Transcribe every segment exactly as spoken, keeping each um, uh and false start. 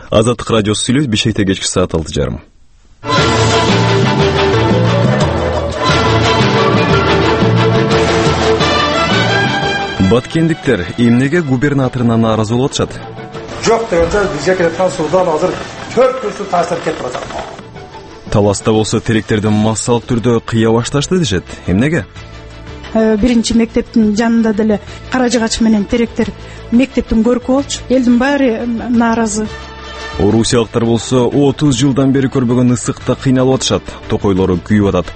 Азаттык радиосу сүйлөйт. Бишкекте кечки саат алты жарым. Баткендиктер эмнеге губернаторуна нааразы болуп атышат? Жок дегенде бизге келаткан суудан азыр төрт күнсү таасир кетип атат. Таласта болсо теректерди массалык түрдө кыя башташты дешет. Эмнеге? Биринчи мектептин жанында деле кара жыгач менен теректер мектептин көркү болчу. Элдин баары нааразы. Орусиялыктар болсо отуз жылдан бери көрбөгөн ысыкта кыйналып атышат. Токойлору күйүп атат.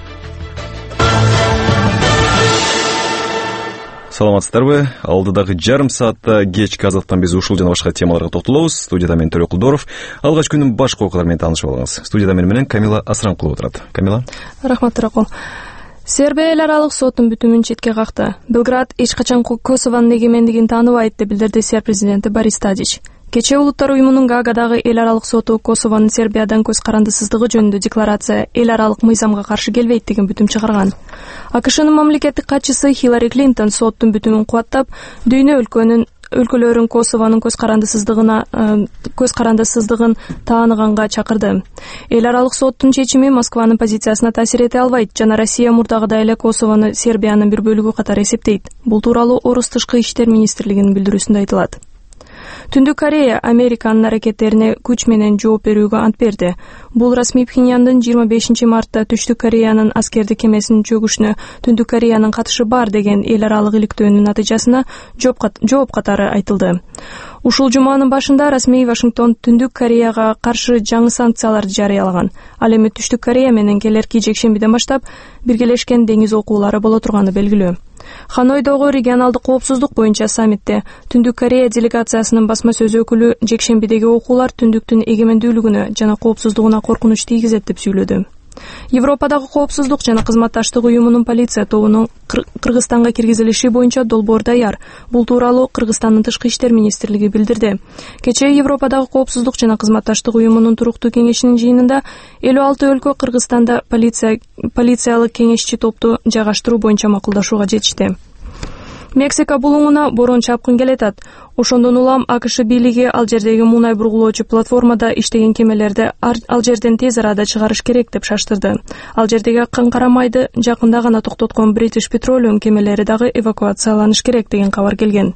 Саламатсыздарбы? Алдыдагы жарым саатта кечки азаттан биз ушул жана башка темаларга токтолобуз. Студияда мен Төрөкулдоров. Алгач күнүн башка окуялары менен таанышып алыңыз. Студияда мен менен Камила Асранкулова отурат. Камила. Рахмат, Төрөкул. Сербия эл аралык соттун бүтүмүн четке какты. Белград эч качан Косованын эгемендигин тааныбайт деп билдирди Сербия президенти Борис Тадич. Кечээ Улуттар уюмунун Гаагадагы эл аралык соту Косованын Сербиядан көз карандысыздыгы жөнүндө декларация эл аралык мыйзамга каршы келбейт деген бүтүм чыгарган. АКШнын мамлекеттик катчысы Хиллари Клинтон соттун бүтүмүн кубаттап, дүйнө өлкөнүн өлкөлөрүн Косованын көз карандысыздыгына көз карандысыздыгын тааныганга чакырды. Эл аралык соттун чечими Москванын позициясына таасир эте албайт жана Россия мурдагыдай эле Косовону Сербиянын бир бөлүгү катары эсептейт. Бул тууралуу Орус тышкы иштер министрлигинин билдирүүсүндө айтылат. Түндүк Корея Американын аракеттерине күч менен жооп берүүгө ант берди. Бул расмий Пхеньяндын жыйырма бешинчи мартта Түштүк Кореянын аскердик кемесинин чөгүшүнө Түндүк Кореянын катышы бар деген эл аралык иликтөөнүн натыйжасына жооп катары айтылды. Ушул жуманын башында расмий Вашингтон Түндүк Кореяга каршы жаңы санкцияларды жарыялаган. Ал эми Түштүк Корея менен келерки жекшембиден баштап биргелешкен деңиз окуулары боло турганы белгилүү. Ханойдогу регионалдык коопсуздук боюнча саммитте Түндүк Корея делегациясынын басма сөз өкүлү жекшембидеги окуулар түндүктүн эгемендүүлүгүнө жана коопсуздугуна коркунуч тийгизет деп сүйлөдү. Европадагы коопсуздук жана кызматташтык уюмунун полиция тобунун Кыргызстанга киргизилиши боюнча долбоор даяр. Бул тууралуу Кыргызстандын тышкы иштер министрлиги билдирди. Кечээ Европадагы коопсуздук жана кызматташтык уюмунун туруктуу кеңешинин жыйынында элүү алты өлкө Кыргызстанда полиция полициялык кеңешчи топту жайгаштыруу боюнча макулдашууга жетишти. Мексика булуңуна борон чапкын келетат. Ошондон улам АКШ бийлиги ал жердеги мунай бургулоочу платформада иштеген кемелерди ал жерден тез арада чыгарыш керек деп шаштырды. Ал жердеги каңкарамайды жакында гана токтоткон British Petroleum кемелери дагы эвакуацияланыш керек деген кабар келген.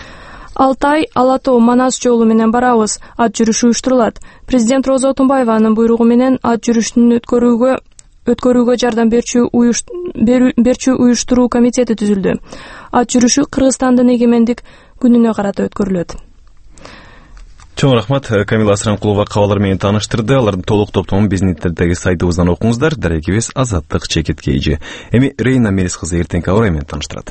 Алтай, Алатоо, Манас жолу менен барабыз. Ат жүрүшү уюштурулат. Президент Роза Отунбаеванын буйругу менен ат жүрүшүн өткөрүүгө өткөрүүгө жардам берчү берчү уюштуруу комитети түзүлдү. Ат жүрүшү Кыргызстандын эгемендик күнүнө карата өткөрүлөт. Чоң рахмат, Камила Асранкулова кабарлар менен тааныштырды. Алардын толук топтомун биздин интернеттеги сайтыбыздан окуңуздар. Дарегибиз Азаттык чекит кейжи. Эми Рейна Мерис кызы эртеңки аба ырайы менен тааныштырат.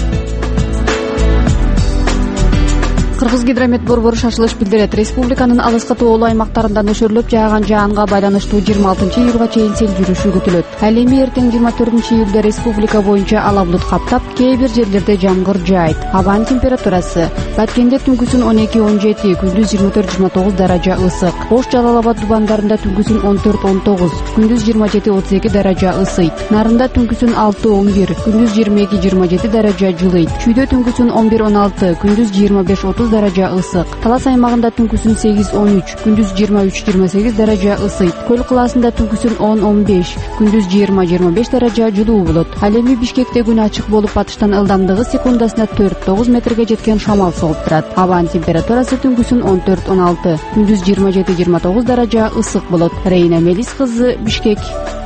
Кыргызгидромет борбору шашылыш билдирет. Республиканын алыскы тоолуу аймактарында нөшөрлөп жааган жаанга байланыштуу жыйырма алтынчы июлга чейин сел жүрүшү күтүлөт. Ал эми эртең жыйырма төртүнчү июлда республика боюнча ала булут каптап, кээ бир жерлерде жамгыр жаайт. Абанын температурасы Баткенде түнкүсүн он эки он жети, күндүз жыйырма төрт жыйырма тогуз даража ысык. Ош Жалал Абад дубандарында түнкүсүн он төрт он тогуз, күндүз жыйырма жети отуз эки даража ысыйт. Нарында түнкүсүн алты он бир, күндүз жыйырма эки жыйырма жети даража жылыйт. Чүйдө түнкүсүн он бир он алты, күндүз жыйырма беш отуз даража ысык. Талас аймагында түнкүсүн сегиз он үч, күндүз жыйырма үч жыйырма сегиз даража ысыйт. Көл кылаасында түнкүсүн он он беш, күндүз жыйырма жыйырма беш даража жылуу болот. Ал эми Бишкекте күн ачык болуп, батыштан ылдамдыгы секундасына төрт тогуз метрге жеткен шамал соғып турат. Абанын температурасы түнкүсүн он төрт он алты, күндүз жыйырма жети жыйырма тогуз даража ысык болот. Рейна Мелис кызы, Бишкек.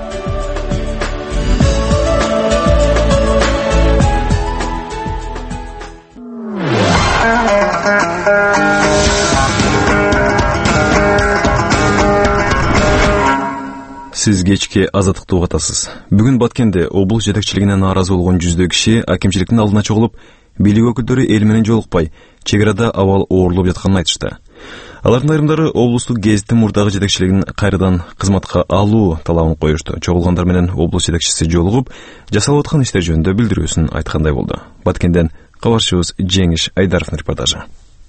Сиз кечки Азаттыкты угуп атасыз. Бүгүн Баткенде облус жетекчилигине нааразы болгон жүздөй киши акимчиликтин алдына чогулуп, бийлик өкүлдөрү эл менен жолукпай, чек арада абал оорлоп жатканын айтышты. Алардын айрымдары облустук гезиттин мурдагы жетекчилигин кайрадан кызматка алуу талабын коюшту. Чогулгандар менен облус жетекчиси жолугуп, жасалып аткан иштер жөнүндө билдирүүсүн айткандай болду. Баткенден кабарчыбыз Жеңиш Айдаровдун репортажы.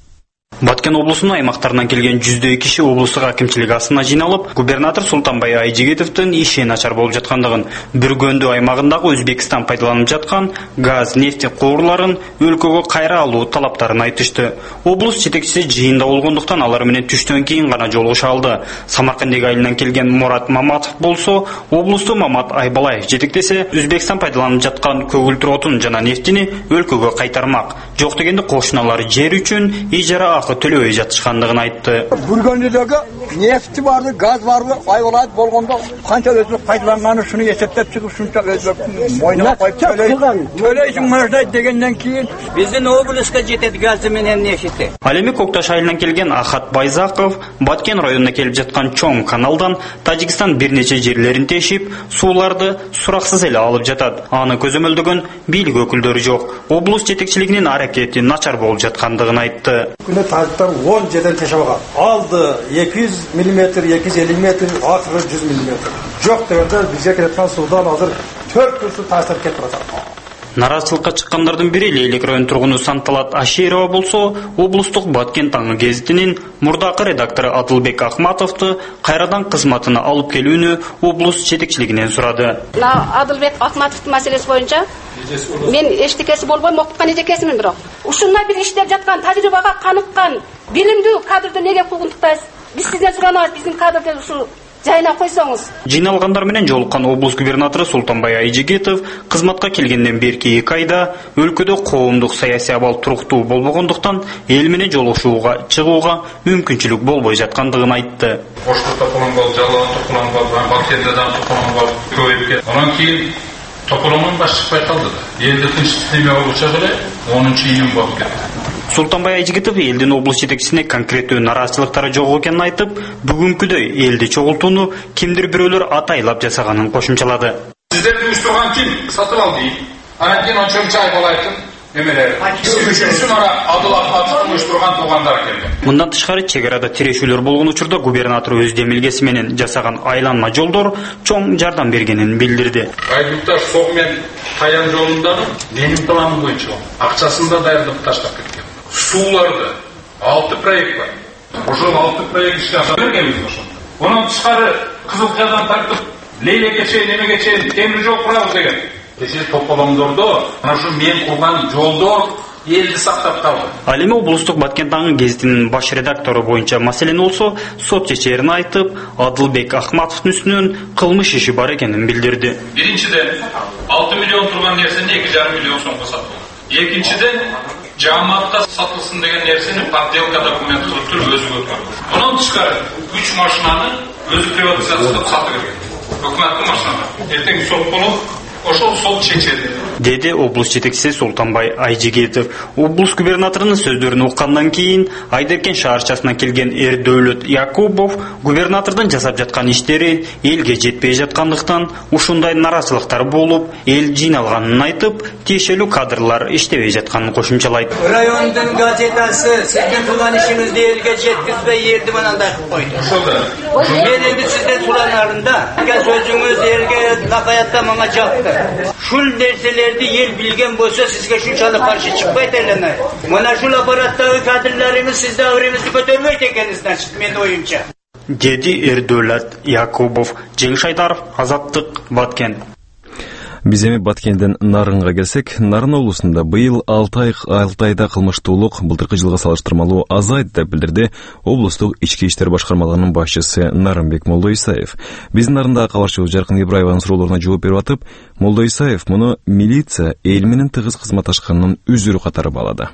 Баткен облусунун аймактарынан келген жүздөй киши облустук акимчилик астына жыйналып, губернатор Султанбай Айжигитовдун иши начар болуп жаткандыгын, Бүргөндү аймагындагы Өзбекстан пайдаланып жаткан газ, нефть куурларын өлкөгө кайра алуу талаптарын айтышты. Облус жетекчиси жыйында болгондуктан алар менен түштөн кийин гана жолугуша алды. Самаркандек айылынан келген Мурат Маматов болсо, облусту Мамат Айбалаев жетектесе, Өзбекстан пайдаланып жаткан көгүлтүр отун жана нефтини өлкөгө кайтармак. Жок дегенде кошуналары жер үчүн ижара акы төлөбөй жатышкандыгын айтты. Бүргөндөгү нефти барды, газ барды, Айбалаев болгондо канча өзбек пайдаланганы шуну эсептеп чыгып, шунча өзбек мойнуна коюп төлөйсүң мындай дегенден кийин биздин облуска жетет газы менен нефти. Ал эми Кокташ айылынан келген Ахат Байзаков Баткен районуна келип жаткан чоң каналдан Тажикстан бир нече жерлерин тешип, сууларды сураксыз эле алып жатат. Аны көзөмөлдөгөн бийлик өкүлдөрү жок. Облус жетекчилигинин аракети начар болуп жаткандыгын айтты. Тажиктар он жерден тешип алган. Алды эки жүз миллиметр, эки жүз элүү метр, акыры жүз миллиметр. Жок дегенде бизге келеткан суудан азыр төрт күн суу таштап кетип атат. Наразычылыкка чыккандардын бири Лейлек район тургуну Санталат Аширова болсо, облустук Баткен таңы гезитинин мурдакы редактору Адылбек Ахматовду кайрадан кызматына алып келүүнү облус жетекчилигинен сурады. Адылбек Ахматовдун маселеси боюнча мен эчтекеси болбойм, окуткан эжекесимин, бирок ушундай бир иштеп жаткан, тажрыйбага каныккан, билимдүү кадрды неге куугунтуктайсыз? Биз сизден суранабыз, биздин кадрды ушу жайына койсоңуз. Жыйналгандар менен жолуккан облус губернатору Султанбай Айжигитов кызматка келгенден берки эки айда өлкөдө коомдук саясий абал туруктуу болбогондуктан эл менен жолугушууга, чыгууга мүмкүнчүлүк болбой жаткандыгын айтты. Ошто тополонгол, жалаан тополонгол, Баткенде да тополонгол көбөйүп кетти. Анан кийин тополонгон баш чыкпай калды да. Элди тынчтык неме болчу эле онунчу июнь болуп кетти. Султанбай Айжигитов элдин облус жетекчисине конкреттүү нараазычылыктары жок экенин айтып, бүгүнкүдөй элди чогултууну кимдир бирөөлөр атайлап жасаганын кошумчалады. Сиздерди уюштурган ким? Сатып алды. Анан кийин ончончу Айбалаевдин эмелери. Үчүнчүсүн ара Адыл Ахматовдун уюштурган туугандары келген. Мындан тышкары чек арада тирешүүлөр болгон учурда губернатор өз демилгеси менен жасаган айланма жолдор чоң жардам бергенин билдирди. Айдыктар Сог мен Таян жолундагы менин планым боюнча акчасын да даярдап таштап кеткен. Сууларды алты проект бар. Ошол алты проект ишке ашып бергенбиз ошо. Онун тышкары Кызылкаядан тартып Лейлекке чейин, эмеге чейин темир жол курабыз деген. Кеше тополоңдордо ana shu men курган жолдор элди сактап калды. Ал эми облустук Баткен таңы гезитинин баш редактору боюнча маселени болсо, сот чечерин айтып, Адылбек Ахматовдун үстүнөн кылмыш иши бар экенин билдирди. Биринчиден алты миллион турган нерсени эки жарым миллион сомго сатып. Экинчиден жамаатка сатылсын деген нерсени подделка документ кылып туруп өзү өткөрдү. Андан тышкары үч машинаны өзү приватизация сатып берген. Өкмөттүн машиналары. Эртең сот болуп, ошол сот чечеди. Деди облус жетекчиси Султанбай Айжигитов. Облус губернаторунун сөздөрүн уккандан кийин Айдеркен шаарчасынан келген Эрдөөлөт Якубов губернатордун жасап жаткан иштери элге жетпей жаткандыктан ушундай нараазычылыктар болуп, эл жыйналганын айтып, тиешелүү кадрлар иштебей жатканын кошумчалайт. Райондун газетасы сиздин кылган ишиңизди элге жеткизбей элди мынандай кылып койду. Ошолда. Мен эми сизден суранарында сөзүңүз элге накаятта мага жакты. Шул нерселерди ел билген болсо сизге шунчалык каршы чыкпайт эле. Мына шул аппараттагы кадрларыбыз сизде агырыңызды көтөрбөйт экен, значит, менин оюмча. Деди Эрдөөлөт Якубов. Жеңиш Айдаров, Азаттык, Баткен. Биз эми Баткенден Нарынга келсек, Нарын облусунда быйыл алты ай алты айда кылмыштуулук былтыркы жылга салыштырмалуу азайды деп билдирди облустук ички иштер башкармалыгынын башчысы Нарынбек Молдоисаев. Биздин Нарындагы кабарчыбыз Жаркын Ибраеванын суроолоруна жооп берип атып, Молдоисаев муну милиция эл менен тыгыз кызматташканынын үзүрү катары баалады.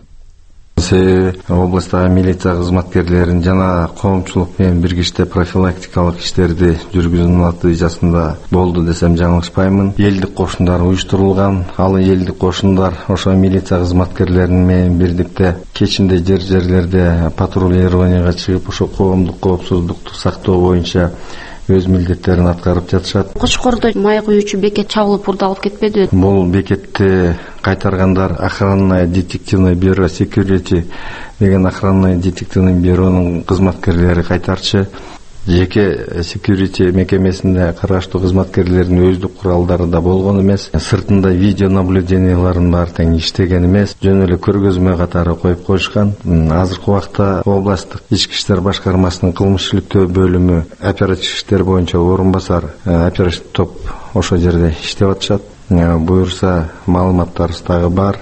Областагы милиция кызматкерлерин жана коомчулук менен биргиштеп профилактикалык иштерди жүргүзүүнүн натыйжасында болду десем жаңылышпаймын. Элдик кошундар уюштурулган, ал элдик кошундар ошо милиция кызматкерлери менен бирдикте кечинде жер жерлерде патрулированияга чыгып, ошо коомдук коопсуздукту сактоо боюнча өз милдеттерин аткарып жатышат. Кочкордо май куюучу бекет чабылып урдалып кетпеди. Бул бекетти кайтаргандар охранное детективное бюро Security деген охранное детективный бюронун кызматкерлери кайтарчы. жеке секьюрити мекемесинде караштуу кызматкерлердин өздүк куралдары да болгон эмес, сыртында видео наблюденияларын баары тең иштеген эмес, жөн эле көргөзмө катары коюп коюшкан. Азыркы убакта областтык ички иштер башкармасынын кылмыш иликтөө бөлүмү оперативдик иштер боюнча орун басар оперативдик топ ошол жерде иштеп атышат. Буюрса маалыматтарыбыз дагы бар,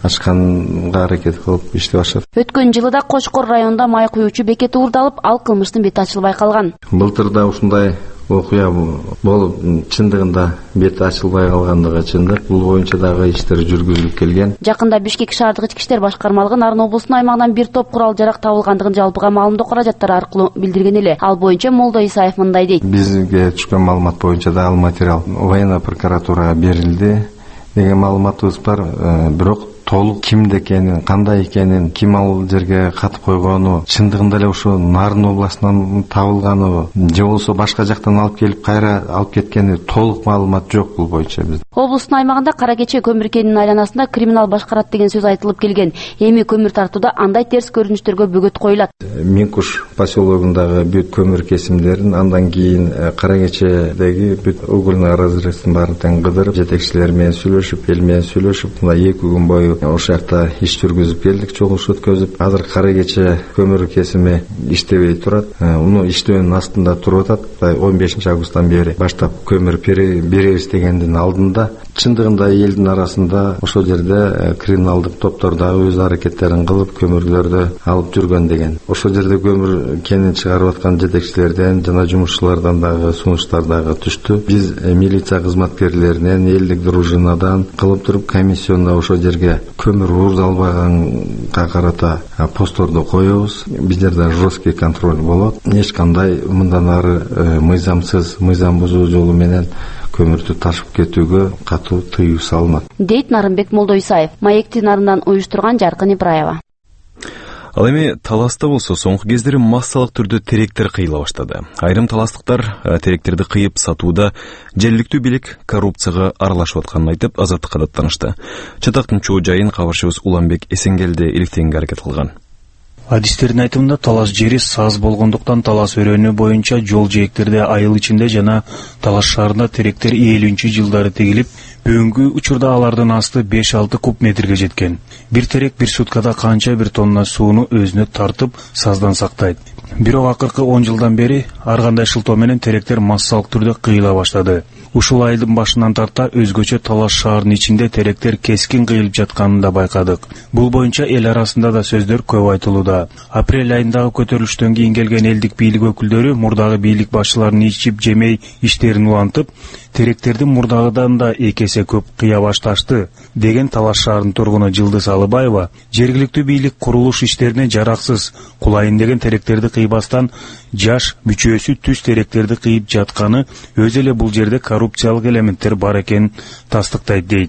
ачканга аракет кылып иштеп атышат. Өткөн жылы да Кочкор районунда май куюучу бекети уурдалып, ал кылмыштын бети ачылбай калган. Былтыр да ушундай окуя болуп, чындыгында бети ачылбай калгандыгы чындык. Бул боюнча дагы иштер жүргүзүлүп келген. Жакында Бишкек шаардык ички иштер башкармалыгы Нарын облусунун аймагынан бир топ курал жарак табылгандыгын жалпыга маалымдоо каражаттары аркылуу билдирген эле. Ал боюнча Молдо Исаев мындай дейт. Бизге түшкөн маалымат боюнча да ал материал военный прокуратурага берилди деген маалыматыбыз бар, бирок толук кимде экенин, кандай экенин, ким ал жерге катып койгону, чындыгында эле ушу Нарын областынан табылганы же болбосо башка жактан алып келип кайра алып кеткени толук маалымат жок бул боюнча бизде. Облустун аймагында Кара Кече көмүр кенинин айланасында криминал башкарат деген сөз айтылып келген. Эми көмүр тартууда андай терс көрүнүштөргө бөгөт коюлат. Минкуш поселогундагы бүт көмүр кесимдерин, андан кийин Кара Кечедеги бүт угольный разрезин баарын тең кыдырып, жетекчилер менен сүйлөшүп, эл менен сүйлөшүп, мына эки күн бою ошол жакта иш жүргүзүп келдик, чогулуш өткөзүп. Азыр Кара Кече көмүр кесими иштебей турат. Уну иштөөнүн астында туруп атат. он бешинчи августтан бери баштап көмүр беребиз дегендин алдында чындыгында элдин арасында ошол жерде криминалдык топтор дагы өз аракеттерин кылып көмүрлөрдү алып жүргөн деген. Ошол жерде көмүр кенин чыгарып аткан жетекчилерден жана жумушчулардан дагы сунуштар дагы түштү. Биз милиция кызматкерлеринен, элдик дружинадан кылып туруп комиссионда ошол жерге көмүр уурдалбаганга карата постторду коебуз. Биздерде жесткий контроль болот. Эч кандай мындан ары мыйзамсыз, мыйзам бузуу жолу менен көмүрдү ташып кетүүгө катуу тыюу салынат, дейт Нарынбек Молдо Исаев. Маекти Нарындан уюштурган Жаркын Ибраева. Ал эми таласта болсо соңку кездери массалык түрдө теректер кыйыла баштады. Айрым таластыктар теректерди кыйып сатууда жергиликтүү бийлик коррупцияга аралашып атканын айтып, Азаттыкка даттанышты. Чатактын чоо жайын кабарчыбыз Уланбек Эсенгелди иликтенге аракет кылган. Адистердин айтымында талаш жери саз болгондуктан талас өрөөнү боюнча жол жээктерде айыл ичинде жана талаш шаарында теректер элүүнчү жылдары тегилип, бүгүнкү учурда алардын асты беш алты куб метрге жеткен. Бир терек бир суткада канча бир тонна сууну өзүнө тартып, саздан сактайт. Бирок акыркы он жылдан бери ар кандай шылтоо менен теректер массалык түрдө кыйыла баштады. Ушул айдын башынан тарта өзгөчө талаш шаарынын ичинде теректер кескин кыйылып жатканын да байкадык. Бул боюнча эл арасында да сөздөр көп айтылууда. Апрель айындагы көтөрүлүштөн кийин келген элдик бийлик өкүлдөрү мурдагы бийлик башчыларын ичип жемей иштерин улантып, теректердин мурдагыдан да эки эсе көп кыя башташты деген талаш шаарынын тургуну Жылдыз Алыбаева жергиликтүү бийлик курулуш иштерине жараксыз, кулайын деген теректерди кыйбастан жаш, мүчөсү түз теректерди кыйып жатканы, өзү эле бул жерде коррупциялык элементтер бар экенин тастыктайт дейт.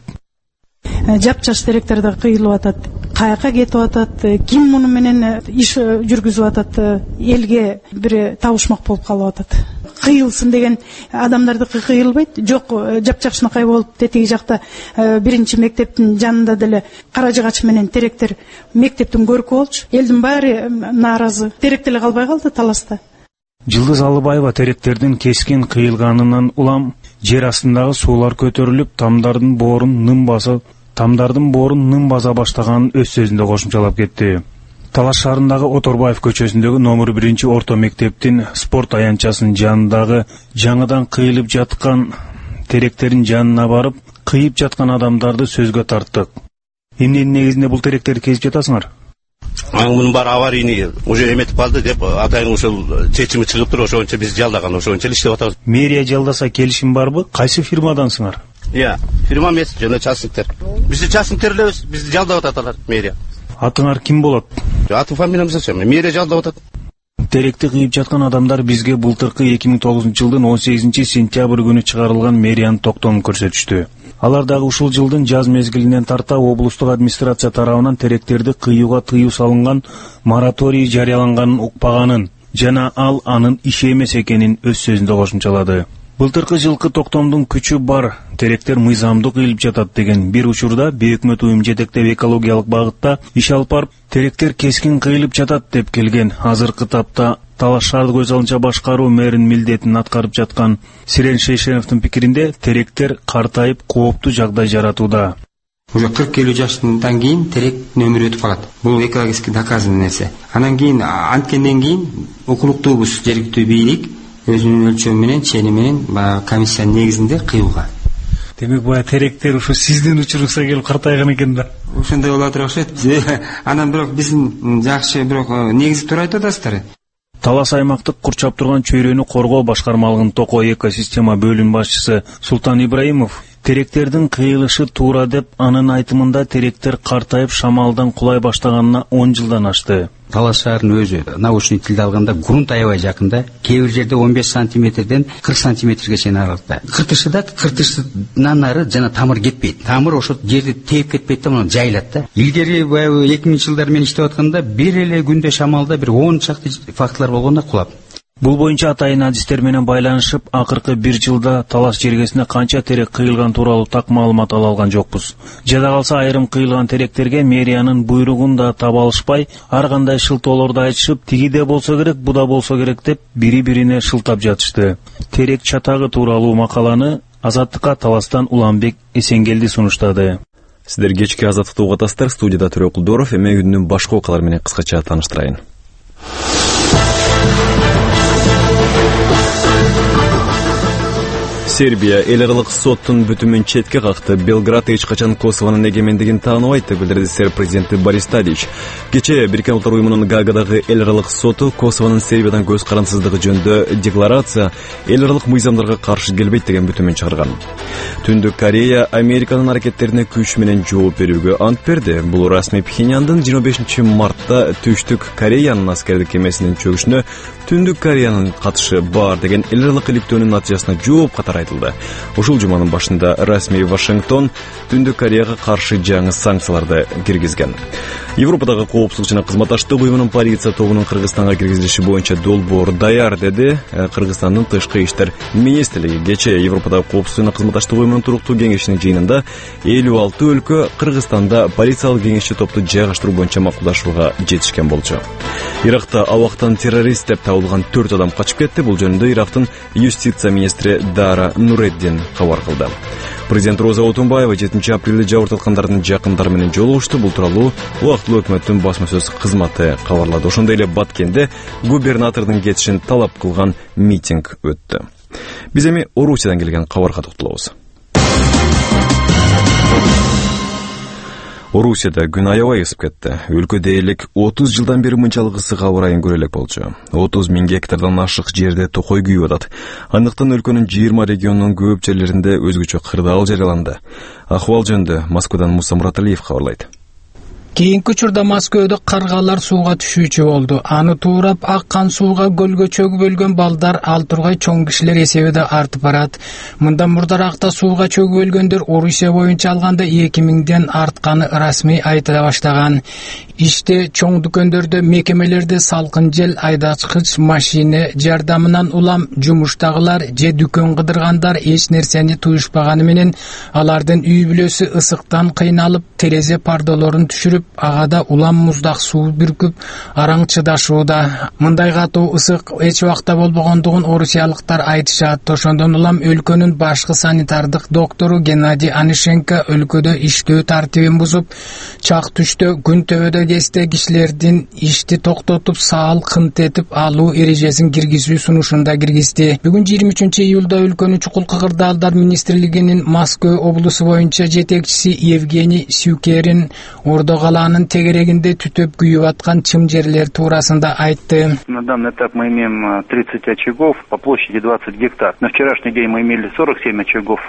Жапжаш теректерди кыйылып атат, каяка кетип атат, ким муну менен иш жүргүзүп атат, элге бир табышмак болуп калып атат. Кыйылсын деген адамдардыкы кыйылбайт. Жок, жапжашынакай болуп тетиги жакта биринчи мектептин жанында деле кара жыгач менен теректер мектептин көркү болчу. Элдин баары нааразы. Терек деле калбай калды таласта. Жылдыз Алыбаева теректердин кескин кыйылганынан улам жер астындагы суулар көтөрүлүп, тамдардын боорун ным басып, тамдардын боорун ным баса баштаганын өз сөзүндө кошумчалап кетти. Талаш шаарындагы Оторбаев көчөсүндөгү номер биринчи орто мектептин спорт аянтчасынын жанындагы жаңыдан кыйылып жаткан теректерин жанына барып, кыйып жаткан адамдарды сөзгө тарттык. Эмненин негизинде бул теректерди кесип жатасыңар? Мунун баары аварийный уже эметип калды деп атайын ушул чечими чыгып туруп, ошончо биз жалдаган, ошончо иштеп атабыз. Мэрия жалдаса келишим барбы? Кайсы фирмадансыңар? Иә, фирма эмес, жана частниктер. Биз частниктер элебиз, бизди жалдап атат алар, мэрия. Атыңар ким болот? Аты фамилиям зачем? Мэрия жалдап атат. Теректи кыйып жаткан адамдар бизге былтыркы эки миң тогузунчу жылдын он сегизинчи сентябрь күнү чыгарылган мэриянын токтомун көрсөтүштү. Алар дагы ушул жылдын жаз мезгилинен тарта облустук администрация тарабынан теректерди кыюуга тыюу салынган мораторий жарыяланганын укпаганын жана ал анын иши эмес экенин өз сөзүндө кошумчалады. Былтыркы жылкы токтомдун күчү бар, теректер мыйзамдуу кыйылып жатат деген бир учурда бейөкмөт уюм жетектеп экологиялык багытта иш алып барып, теректер кескин кыйылып жатат деп келген. Азыркы тапта талаш шаарды көз алынча башкаруу мэринин милдетин аткарып жаткан Сирен Шейшеновдун пикиринде теректер картайып кооптуу жагдай жаратууда. Уже кырк элүү жаштан кийин теректин өмүрү өтүп калат. Бул экологически доказанный нерсе. Анан кийин анткенден кийин укуктуубуз жергиликтүү бийлик өзүнүн өлчөмү менен, чени менен комиссиянын негизинде кыюлган. Демек бая теректер ушу сиздин учуруңузга келип картайган экен да. Ошондой болот окшойт. Анан бирок биздин жакшы бирок негизи туура айтып атасыздар. Талас аймактык курчап турган чөйрөнү коргоо башкармалыгынын Токой экосистема бөлүм башчысы Султан Ибраимов теректердин кыйылышы туура деп, анын айтымында теректер картайып шамалдан кулай баштаганына он жылдан ашты. Талас шаарынын өзү научный тилде алганда грунт аябай жакында, кээ бир жерде он беш сантиметрден кырк сантиметрге чейин аралыкта. Кыртышыда кыртышынан ары жана тамыр кетпейт. Тамыр ошо жерди тээп кетпейт да, муну жайлат да. Илгери баягы эки миңинчи жылдар менен иштеп атканда бир эле күндө шамалда бир он чакты фактылар болгондо кулап. Бул боюнча атайын адистер менен байланышып, акыркы бир жылда талас жергесине канча терек кыйылган тууралуу так маалымат ала алган жокпуз. Жада калса айрым кыйылган теректерге мэриянын буйругун да таба алышпай, ар кандай шылтоолорду айтышып, тигиде болсо керек, буда болсо керек деп бири-бирине шылтап жатышты. Терек чатагы тууралуу макаланы Азаттыкка Таластан Уланбек Эсенгелди сунуштады. Сиздер кечки Азаттыкты угатасыздар. Студияда Төрө Кулдоров. Эми күндүн башка окуялары менен кыскача тааныштырайын. Сербия эл аралык соттун бүтүмүн четке какты. Белград эч качан Косовонун эгемендигин тааныбайт деп билдирди серб президенти Борис Тадич. Кечээ Бириккен Улуттар уюмунун Гаагадагы эл аралык соту Косовонун Сербиядан көз карансыздыгы жөнүндө декларация эл аралык мыйзамдарга каршы келбейт деген бүтүмүн чыгарган. Түндүк Корея Американын аракеттерине күч менен жооп берүүгө ант берди. Бул расмий Пхеньяндын жыйырма бешинчи мартта Түштүк Кореянын аскердик кемесинин чөгүшүнө Түндүк Кореянын катышы бар деген эл аралык иликтөөнүн натыйжасына жооп катары айтылды. Ушул жуманын башында расмий Вашингтон Түндүк Кореяга каршы жаңы санкцияларды киргизген. Европадагы коопсуздук жана кызматташтык уюмунун полиция тобунун Кыргызстанга киргизилиши боюнча долбоор даяр, деди Кыргызстандын тышкы иштер министрлиги. Кечээ Европадагы коопсуздук жана кызматташтык уюмунун туруктуу кеңешинин жыйынында элүү алты өлкө Кыргызстанда полициялык кеңешчи топту жайгаштыруу боюнча макулдашууга жетишкен болчу. Иракта абактан террорист деп табылган төрт адам качып кетти. Бул жөнүндө Ирактын юстиция министри Дара Нуреддин кабар кылды. Президент Роза Отунбаева жетинчи апрелде жабырт аткандардын жакындары менен жолугушту. Бул тууралуу убактылуу өкмөттүн басма сөз кызматы кабарлады. Ошондой эле Баткенде губернатордун кетишин талап кылган митинг өттү. Биз эми Орусиядан келген кабарга токтолобуз. Орусияда күн аябай ысып кетти. Өлкө дээрлик отуз жылдан бери мынчалык ысык аба ырайын көрө элек болчу. отуз миң гектардан ашык жерде токой күйүп атат. Андыктан өлкөнүн жыйырма регионунун көп жерлеринде өзгөчө кырдаал жарыяланды. Акыбал жөнүндө Москвадан Муса Мураталиев кабарлайт. Кийинки учурда Москвада каргалар сууга түшүүчү болду. Аны туурап аккан сууга көлгө чөгүп өлгөн балдар, ал тургай чоң кишилер эсеби да артып барат. Мындан мурдаракта сууга чөгүп өлгөндөр Орусия боюнча алганда эки миңден артканы расмий айтыла баштаган. Иште чоң дүкөндөрдө, мекемелерде салкын жел, айдачкыч машина жардамынан улам жумуштагылар же дүкөн кыдыргандар эч нерсени туюшпаганы менен алардын үй бүлөсү ысыктан кыйналып, терезе пардаларын түшүрүп, агада улам муздак суу бүркүп араң чыдашууда. Мындай катуу ысык эч убакта болбогондугун орусиялыктар айтышат. Ошондон улам өлкөнүн башкы санитардык доктору Геннадий Анишенко өлкөдө иштөө тартибин бузуп, чак түштө күн төбөдө кезде кишилердин ишти токтотуп, саал кынтетип алуу эрежесин киргизүү сунушунда киргизди. Бүгүн жыйырма үчүнчү июлда өлкөнүн чукул кыгырдаалдар министрлигинин Москва облусу боюнча жетекчиси Евгений Сюкерин Ордо калаанын тегерегинде түтөп күйүп аткан чым жерлер туурасында айтты. На данный этап мы имеем тридцать очагов по площади двадцать гектар. На вчерашний день мы имели сорок семь очагов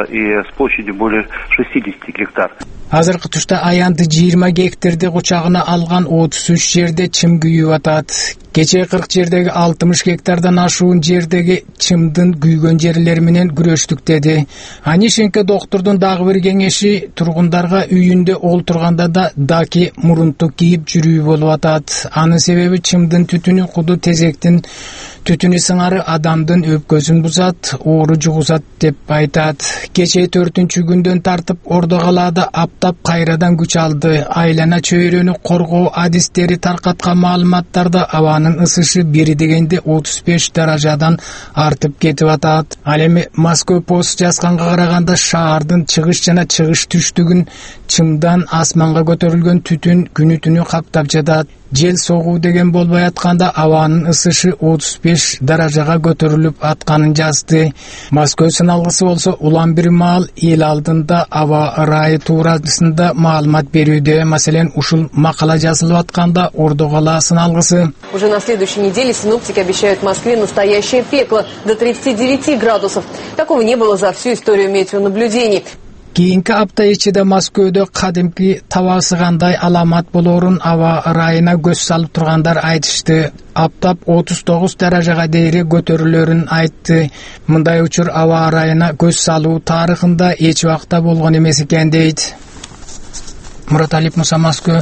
и с площадью более шестьдесят гектар. Азыркы тушта аянды жыйырма гектарди кучагына алган отуз үч жерде чым күйүп атат. Кечээ кырк жердеги алтымыш гектардан ашуун жердеги чымдын күйгөн жерлери менен күрөштүк, деди. Анишенко доктордун дагы бир кеңеши тургундарга үйүндө олтурганда да даки мурунтук кийип жүрүү болуп атат. Анын себеби чымдын түтүнү куду тезектин түтүнү сыңары адамдын өпкөсүн бузат, оору жугузат деп айтат. Кечээ төртүнчү күндөн тартып Ордо калаада таптап кайрадан күч алды. Айлана чөйрөнү коргоо адистери таркаткан маалыматтарда абанын ысышы бир дегенде отуз беш даражадан артып кетип атат. Ал эми Москва пост жазганга караганда шаардын чыгыш жана чыгыш түштүгүн чымдан асманга көтөрүлгөн түтүн күнү түнү каптап жатат. Жел согуу деген болбой атканда абанын ысышы отуз беш даражага көтөрүлүп атканын жазды. Москва сыналгысы болсо улам бир маал эл алдында аба ырайы туурасында маалымат берүүдө. Маселен, ушул макала жазылып атканда Ордогала сыналгысы. Уже на следующей неделе синоптики обещают Москве настоящее пекло до тридцати девяти градусов. Такого не было за всю историю метеонаблюдений. Кийинки апта ичинде Москвада кадимки табасыгандай аламат болорун аба ырайына көз салып тургандар айтышты. Аптап отуз тогуз даражага дейре көтөрүлөрүн айтты. Мындай учур аба ырайына көз салуу тарыхында эч убакта болгон эмес экен дейт. Мураталип Муса, Москва.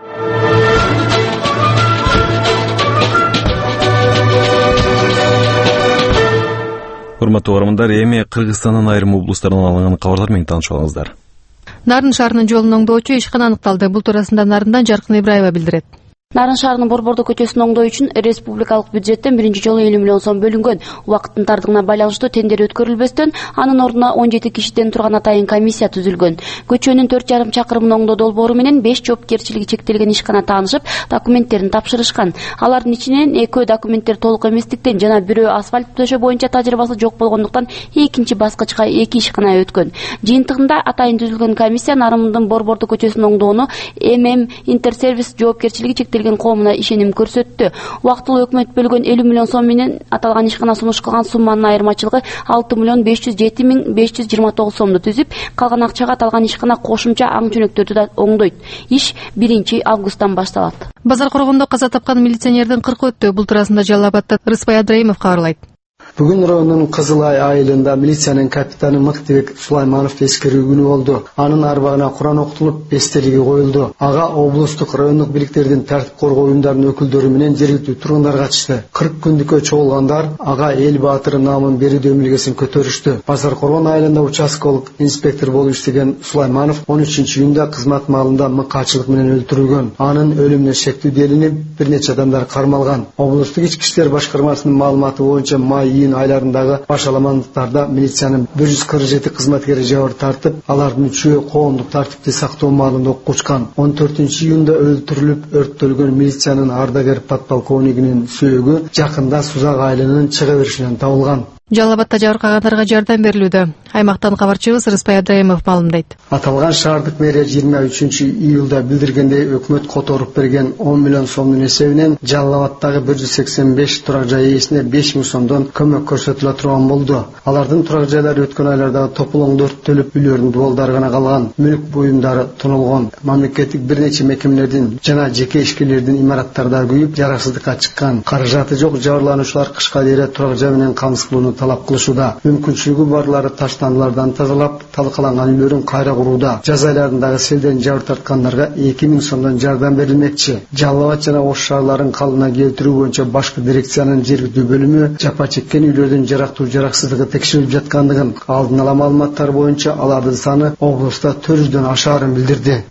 Урматтуу угармандар, эми Кыргызстандын айрым облустарынан алынган кабарлар менен таанышып алыңыздар. Нарын шаарынын жолун оңдоочу ишкана аныкталды. Бул туурасында Нарындан Жаркын Ибраева билдирет. Нарын шаарынын Борбордо көчөсүн оңдоо үчүн республикалык бюджеттен биринчи жолу элүү миллион сом бөлүнгөн. Убакыттын тардыгына байланыштуу тендер өткөрүлбөстөн, анын ордуна он жети кишиден турган атайын комиссия түзүлгөн. Көчөнүн төрт жарым чакырымын оңдоо долбоору менен беш жоопкерчилиги чектелген ишкана таанышып, документтерин тапшырышкан. Алардын ичинен экөө документтер толук эместиктен жана бирөө асфальт төшөө боюнча тажрыйбасы жок болгондуктан экинчи баскычка эки ишкана өткөн. Жыйынтыгында атайын түзүлгөн комиссия Нарындын Борбордо көчөсүн оңдоону ММ Интерсервис жоопкерчилиги чектелген коомуна ишеним көрсөттү. Убактылуу өкмөт бөлгөн элүү миллион сом менен аталган ишкана сунуш кылган сумманын айырмачылыгы алты миллион беш жүз жети миң беш жүз жыйырма тогуз сомду түзүп, калган акчага аталган ишкана кошумча аң чөнөктөрдү да оңдойт. Иш биринчи августтан башталат. Базар коргондо каза тапкан милиционердин кыркы өттү. Бул туурасында Жалал Абадта Рыспай Абдраимов кабарлайт. Бүгүн районунун Кызылай айылында милициянын капитаны Мыктыбек Сулайманов эскерүү күнү болду. Анын арбагына Куран окутулуп, эстелиги коюлду. Ага облустук райондук бийликтердин тартип коргоо уюмдарынын өкүлдөрү менен жергиликтүү тургундар катышты. кырк күндүккө чогулгандар ага эл баатыры наамын берүүдө милгесин көтөрүштү. Базар Коргон айылында участкалык инспектор болуп иштеген Сулайманов он үчүнчү июнда кызмат маалында мыкаачылык менен өлтүрүлгөн. Анын өлүмүнө шектүү делинип, бир нече адамдар кармалган. Облустук ички иштер башкармасынын маалыматы боюнча май июнь айларындагы башаламандыктарда милициянын бир жүз кырк жети кызматкери жабыр тартып, алардын үчөө коомдук тартипти сактоо маалында окучкан. он төртүнчү июнда өлтүрүлүп, өрттөлгөн милициянын ардагер подполковнигинин сөөгү жакында Сузак айылынын чыга беришинен табылган. Жалал Абадта жабыркагандарга жардам берилүүдө. Аймактан кабарчыбыз Рыспай Абдраимов маалымдайт. Аталган шаардык мэрия жыйырма үчүнчү июлда билдиргендей, өкмөт которуп берген он миллион сомдун эсебинен Жалал Абадтагы бир жүз сексен беш турак жай ээсине беш миң сомдон көмөк көрсөтүлө турган болду. Алардын турак жайлары өткөн айлардагы топулоңдо өрттөлүп, үйлөрдүн дубалдары гана калган, мүлк буюмдары тонолгон. Мамлекеттик бир нече мекемелердин жана жеке ишкерлердин имараттарда күйүп, жараксыздыкка чыккан. Каражаты жок жабырлануучулар кышка дейре турак жай менен камсыздоону талап кылышууда. Мүмкүнчүлүгү барлары таштандылардан тазалап, талкаланган үйлөрүн кайра курууда. Жаз айларындагы селден жабыр тарткандарга эки миң сомдон жардам берилмекчи. Жалал Абад жана Ош шаарларын калыбына келтирүү боюнча башкы дирекциянын жергиликтүү бөлүмү жапа чеккен үйлөрдүн жарактуу жараксыздыгы текшерилип жаткандыгын, алдын ала маалыматтар боюнча алардын саны облуста төрт жүздөн ашаарын билдирди.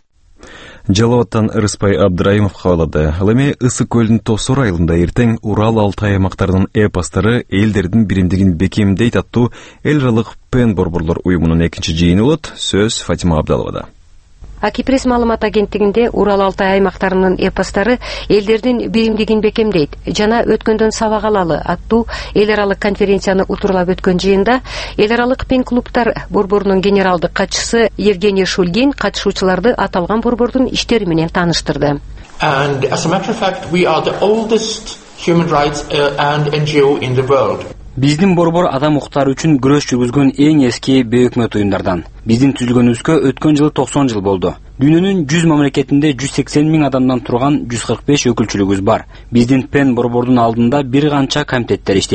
Жалал Абадтан Рыспай Абдраимов кабарлады. Ал эми Ысык көлүнүн Тосор айылында эртең Урал Алтай аймактарынын эпостары элдердин биримдигин бекемдейт аттуу эл аралык Пен борборлор уюмунун экинчи жыйыны болот. Сөз Фатима Абдаловада. Акипресс маалымат агенттигинде Урал Алтай аймактарынын эпостары элдердин биримдигин бекемдейт жана өткөндөн сабак алалы аттуу эл аралык конференцияны утурлап өткөн жыйында эл аралык пен клубтар борборунун генералдык катчысы Евгений Шульгин катышуучуларды аталган борбордун иштери менен тааныштырды. And as a matter of fact, we are the oldest human rights uh, and N G O in the world. Биздин борбор адам укуктары үчүн күрөш жүргүзгөн эң эски бейөкмөт уюмдардан. Биздин түзүлгөнүбүзгө өткөн жылы токсон жыл болду. Дүйнөнүн жүз мамлекетинде жүз сексен миң адамдан турган жүз кырк беш өкүлчүлүгүбүз бар. Биздин Пен борбордун алдында бир канча комитеттер иштейт.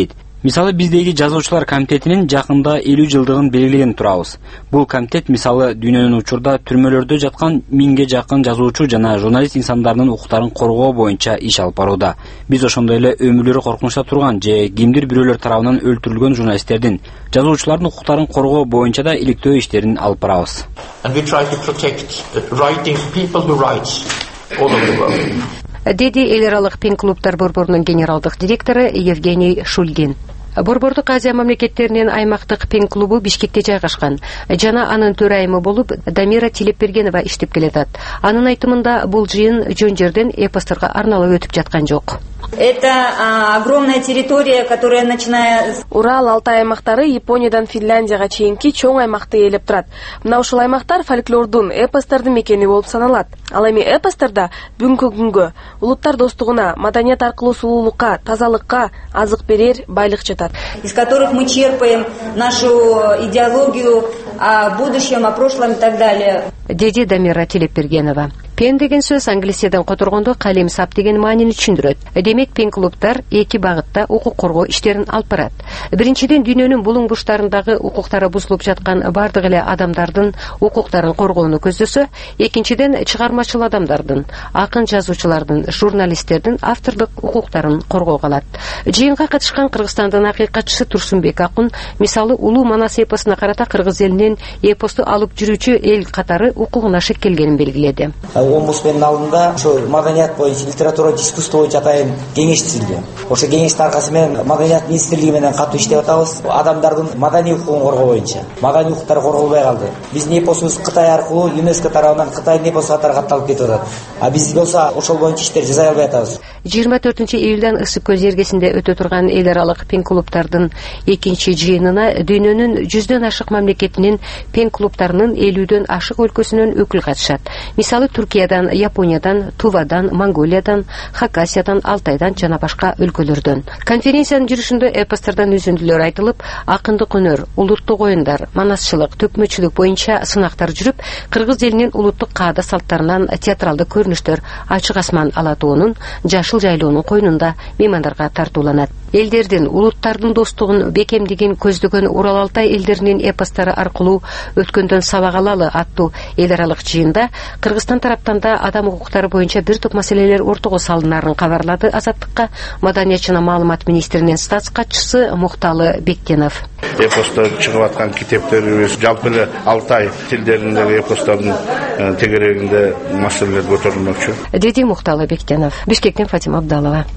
Мисалы биздеги жазуучулар комитетинин жакында элүү жылдыгын белгилеген турабыз. Бул комитет мисалы дүйнөнүн учурда түрмөлөрдө жаткан миңге жакын жазуучу жана журналист инсандарынын укуктарын коргоо боюнча иш алып барууда. Биз ошондой эле өмүрлөрү коркунучта турган же кимдир бирөөлөр тарабынан өлтүрүлгөн журналисттердин, жазуучулардын укуктарын коргоо боюнча да иликтөө иштерин алып барабыз. And we try to protect writing people who write all over the world. Деди эл аралык пен клубтар борборунун генералдык директору Евгений Шульгин. Борбордук Азия мамлекеттеринин аймактык пен клубу Бишкекте жайгашкан. Жана анын төрайымы болуп Дамира Тилепбергенова иштеп келатат. Анын айтымында бул жыйын жөн жерден эпостторго арналып өтүп жаткан жок. Это а, огромная территория, которая начиная с... Урал, Алтай аймактары Япониядан Финляндияга чейинки чоң аймакты ээлеп турат. Мына ушул аймактар фольклордун, эпостордун мекени болуп саналат. Ал эми эпостордо бүгүнкү күнгө улуттар достугуна, маданият аркылуу сулуулукка, тазалыкка, азык берер байлык жатат. Из которых мы черпаем нашу идеологию о будущем, о прошлом и так далее. Деди Дамира Тилепбергенова. Пен деген сөз англистерден которгондо калем сап деген маанини түшүндүрөт. Демек пен клубтар эки багытта укук коргоо иштерин алып барат. Биринчиден дүйнөнүн булуң бурчтарындагы укуктары бузулуп жаткан бардык эле адамдардын укуктарын коргоону көздөсө, экинчиден чыгармачыл адамдардын, акын жазуучулардын, журналисттердин автордук укуктарын коргоого алат. Жыйынга катышкан Кыргызстандын акыйкатчысы Турсунбек Акун мисалы Улуу Манас эпосуна карата кыргыз элинин эпосту алып жүрүүчү эл катары укугуна шек келгенин белгиледи. Омбудсмендин алдында ошо маданият боюнча, литература дискуссия боюнча атайын кеңеш түзүлдү. Ошо кеңештин аркасы менен маданият министрлиги менен катуу иштеп атабыз. Адамдардын маданий укугун коргоо боюнча. Маданий укуктар корголбой калды. Биздин эпосубуз Кытай аркылуу ЮНЕСКО тарабынан Кытайдын эпосу катары катталып кетип атат. А биз болсо ошол боюнча иштер жасай албай атабыз. жыйырма төртүнчү июлдан Ысык көз эргесинде өтө турган эл аралык пен клубтардын экинчи жыйынына дүйнөнүн жүздөн ашык мамлекетинин пен клубтарынын элүүдөн ашык өлкөсүнөн өкүл катышат. Мисалы Туркиядан, Япониядан, Тувадан, Монголиядан, Хакасиядан, Алтайдан жана башка өлкөлөрдөн. Конференциянын жүрүшүндө эпостордон үзүндүлөр айтылып, акындык өнөр, улуттук оюндар, манасчылык, төкмөчүлүк боюнча сынактар жүрүп, кыргыз элинин улуттук каада салттарынан театралдык көрүнүштөр Ачык асман алатуунун, Жашыл жайлоонун койнунда меймандарга тартууланат. Элдердин, улуттардын достугун бекемдеген көздөгөн Урал Алтай элдеринин эпосттору аркылуу өткөндөн сабак алалы аттуу эл аралык жыйында Кыргызстан тараптан да адам укуктары боюнча бир топ маселелер ортого салынарын кабарлады Азаттыкка Маданият жана маалымат министринин статс катчысы Мукталы Бектенов. Эпостор чыгып аткан китептерибиз жалпы эле Алтай тилдериндеги эпостордун тегерегинде маселелер көтөрүлмөкчү. Деди Мукталы Бектенов. Бишкектен Фатима Абдалова.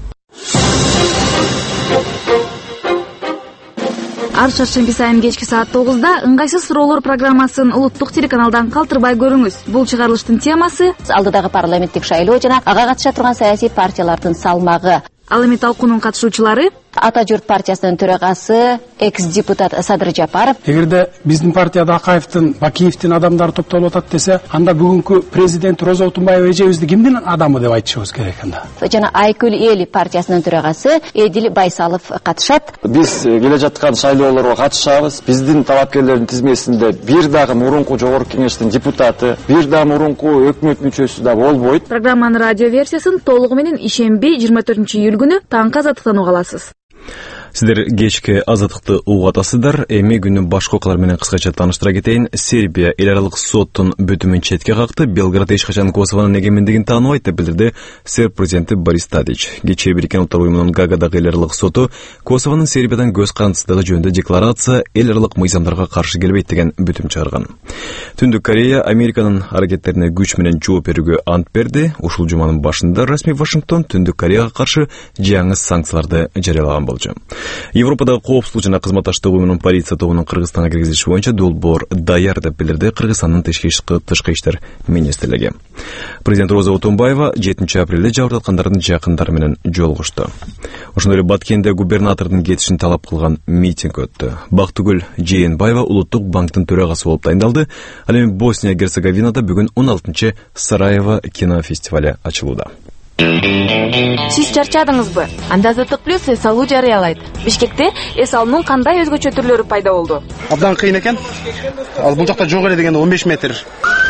Ар шаршемби сайын кечки саат тогузда ыңгайсыз суроолор программасын улуттук телеканалдан калтырбай көрүңүз. Бул чыгарылыштын темасы алдыдагы парламенттик шайлоо жана ага катыша турган саясий партиялардын салмагы. Ал эми талкуунун катышуучулары Ата журт партиясынын төрагасы экс-депутат Садыр Жапаров. Эгерде биздин партияда Акаевдин, Бакиевдин адамдары топтолуп атат десе, анда бүгүнкү президент Роза Отунбаева эжебизди кимдин адамы деп айтышыбыз керек анда. Жана Айкөл эл партиясынын төрагасы Эдил Байсалов катышат. Биз келе жаткан шайлоолорго катышабыз. Биздин талапкерлердин тизмесинде бир дагы мурунку жогорку кеңештин депутаты, бир дагы мурунку өкмөт мүчөсү да болбойт. Программанын радио версиясын толугу менен ишемби жыйырма төртүнчү июль күнү таңкы Азаттыктан уга аласыз. Сиздер кечки Азаттыкты угуп атасыздар. Эми күнү башка окуялар менен кыскача тааныштыра кетейин. Сербия эл аралык соттун бүтүмүн четке какты. Белград эч качан Косованын эгемендигин тааныбайт деп билдирди Серб президенти Борис Тадич. Кечээ Бириккен Улуттар уюмунун Гаагадагы эл аралык соту Косованын Сербиядан көз карандысыздыгы жөнүндө декларация эл аралык мыйзамдарга каршы келбейт деген бүтүм чыгарган. Түндүк Корея Американын аракеттерине күч менен жооп берүүгө ант берди. Ушул жуманын башында расмий Вашингтон Түндүк Кореяга каршы жаңы санкцияларды жарыялаган болчу. Европада коопсуздук жана кызматташтык уюмунун полиция тобунун Кыргызстанга киргизилиши боюнча долбоор даяр деп билдирди Кыргызстандын тышкы иштер министрлиги. Президент Роза Отунбаева жетинчи апрелде жабырып аткандардын жакындары менен жолугушту. Ошондой эле Баткенде губернатордун кетишин талап кылган митинг өттү. Бактыгүл Жээнбаева Улуттук банктын төрагасы болуп дайындалды. Ал эми Босния Герцеговинада бүгүн он алтынчы Сараево кинофестивале ачылууда. Сиз чарчадыңызбы? Анда Азаттык плюс эс алуу жарыялайт. Бишкекте эс алуунун кандай өзгөчө түрлөрү пайда болду? Абдан кыйын экен. Ал бул жакта жок эле дегенде он беш метр.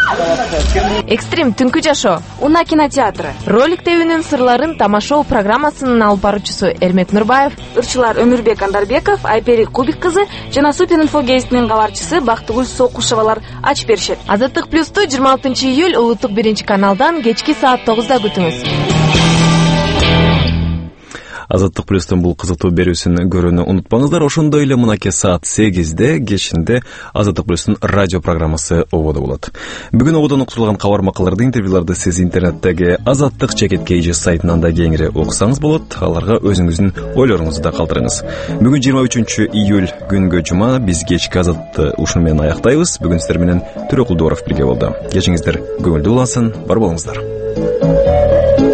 Экстрим түнкү жашоо, Уна кинотеатры, роликте үнүн сырларын тамашоо программасынын алып баруучусу Эрмек Нурбаев, ырчылар Өмүрбек Андарбеков, Айпери Кубик кызы жана Супер инфо гезитинин кабарчысы Бактыгүл Сокушевалар ачып беришет. Азаттык плюсту жыйырма алтынчы июль улуттук биринчи каналдан кечки саат тогузда күтүңүз. Азаттык плюстун бул кызыктуу берүүсүн көрүүнү унутпаңыздар. Ошондой эле мынакей саат сегизде кечинде Азаттык плюстун радио программасы ободо болот. Бүгүн ободон уктурулган кабар макалдарды, интервьюларды сиз интернеттеги Азаттык чекит кейжи сайтынан да кеңири окусаңыз болот. Аларга өзүңүздүн ойлоруңузду да калтырыңыз. Бүгүн жыйырма үчүнчү июль күнгө жума, биз кечки азатты ушуну менен аяктайбыз. Бүгүн сиздер менен Төрөкул Дууров бирге болду. Кечиңиздер көңүлдүү улансын, бар болуңуздар.